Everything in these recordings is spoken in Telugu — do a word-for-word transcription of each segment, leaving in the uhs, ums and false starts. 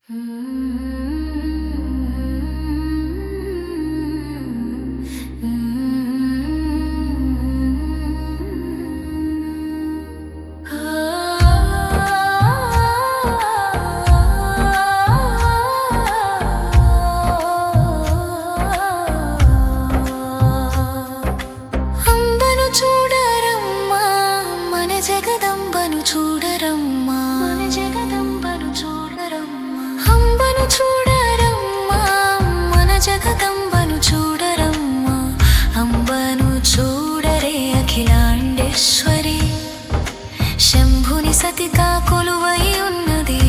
అంబను చూడరమ్మా మన జగదంబను చూడరమ్మా మన జగదంబను చూడరమ్మా అంబను చూడరమ్మా మన జగదంబను చూడరమ్మా అంబను చూడరే అఖిలాండేశ్వరి శంభుని సతిగా కొలువై ఉన్నది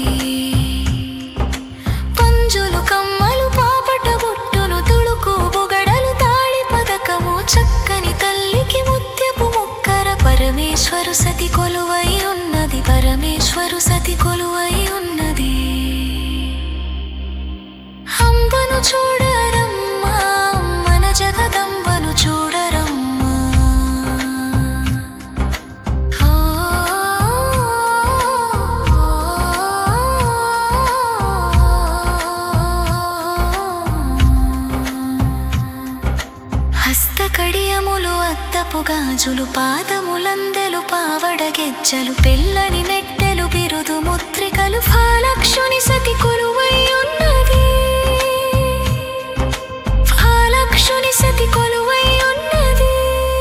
పంజులు కమ్మలు పాపట బుట్టులు తుಳುకు బుగడలు తాళి పదకము చక్కని తల్లికి ముత్యపు ముక్కర పరమేశ్వరు సతి కొలువై ఉన్నది పరమేశ్వరు సతి కొలువై ఉన్నది అంబను చూడరమ్మా మన జగదంబను చూడరమ్మా హస్తకడియములు అద్దపు గాజులు పాదములందెలు పావడ గెజ్జలు పెళ్ళని నెట్టెలు బిరుదు ముత్రికలు ఫాలక్షుని సతి కొలువై ఉన్నది ఫాలక్షుని సతి కొలువై ఉన్నది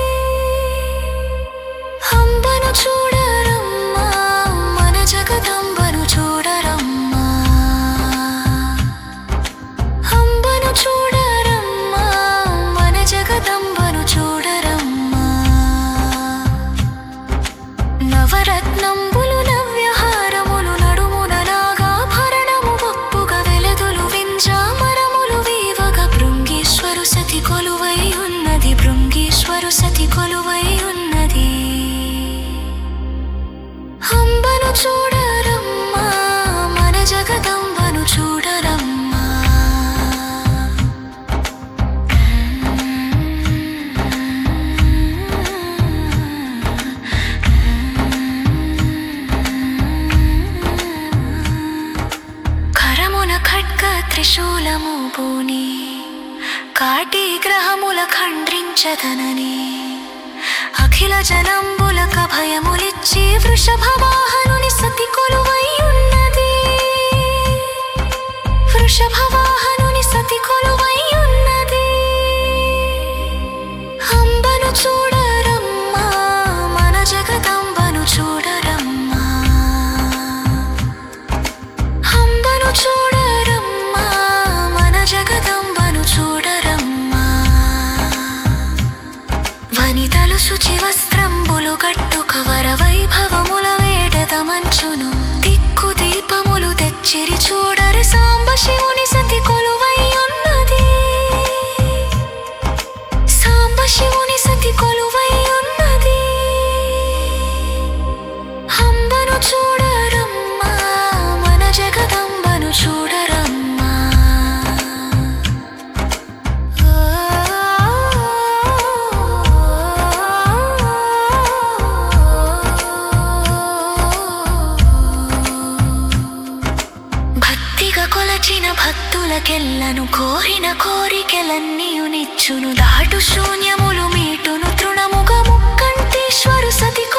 అంబను చూడరమ్మా మన జగదంబను చూడరమ్మా అంబను చూడరమ్మా మన జగదంబను చూడరమ్మా నవరత్నంబులు నవ్యహారములు నడుమున నాగాభరణము వప్పుగా వెలదులు వింజామరములు వీవగా భృంగీశ్వరు సతి కొలువై ఉన్నది భృంగీశ్వరు సతి కొలువై ఉన్నది అంబను చూడరమ్మా మన జగదంబను చూడరమ్మా కరమున ఖడ్గ త్రిశూలము పూని కాటి గ్రహముల ఖండ్రించదనని అఖిల జనంబులక భయములిచ్చి వృషభవాహనుని సతి కొలువై ఉన్నది వృషభవాహనుని సతి కొలువై ఉన్నది అంబను చూడరమ్మా మన జగదంబను చూడరమ్మా అంబను చూడరమ్మా మన జగదంబను చూడరమ్మా వనితలు శుచి వస్త్రంబులు గట్టుక వర వైభవముల వేడద మంచును దిక్కు దీపములు తెచ్చిరి చూడరు సాంబ శివుని సతి కొలువై ఉన్నది సాంబ శివుని సతి కొలువై ఉన్నది అంబను చూడరమ్మా మన జగదంబను చూడరమ్మా భక్తిగా కొలచిన భక్తులకెల్లను కోరిన కోరికెలన్నీయునిచ్చును దాటు శూన్యములు మీటును తృణముగా ముక్కంటేశ్వరు సతి